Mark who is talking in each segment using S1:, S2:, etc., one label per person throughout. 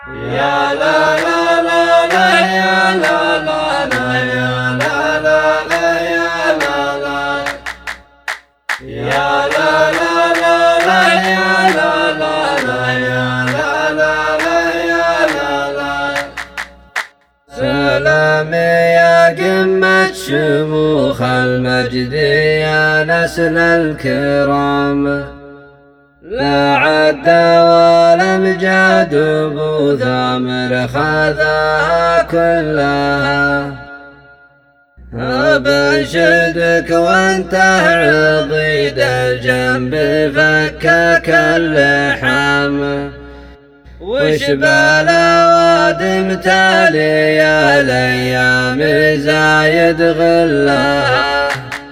S1: يا لا لا لا لا يا لا لا لا يا لا لا لا يا لا لا يا لا لا لا لا يا لا لا لا يا لا لا لا يا لا لا. سلام يا قمة شموخ المجد يا نسل الكرام، لا عد ولا امجاد ابو ثامر خذاها كلها. أبنشدك وانت عضيد الجنب فكك اللحام، وشبال وادم تالي يا الايام زايد غلها.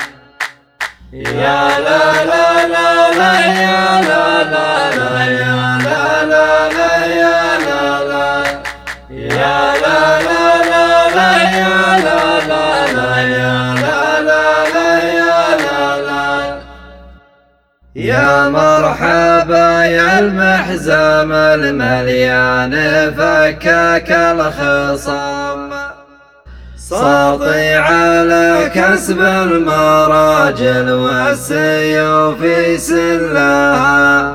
S1: يا لا لا لا لا يا لا لا لا يا لا لا لا يا لا لا يا لا لا لا لا يا لا لا لا يا لا لا لا يا لا لا. يا مرحبا يا المحزم المليان فكاك الخصام، ساطي على كسب المراجل والسيوف سلها.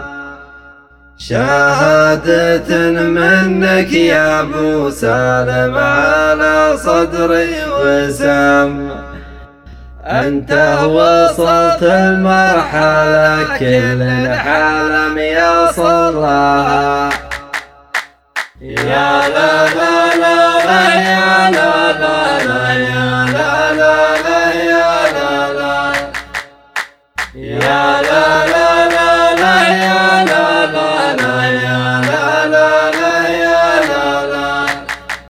S1: شهادة منك يا ابو سالم على صدري وسام، انت وصلت المرحلة كل العالم يصلها. يا لا لا لا لا يا لا لا لا يا لا لا لا يا لا لا يا لا لا لا لا يا لا لا لا يا لا لا لا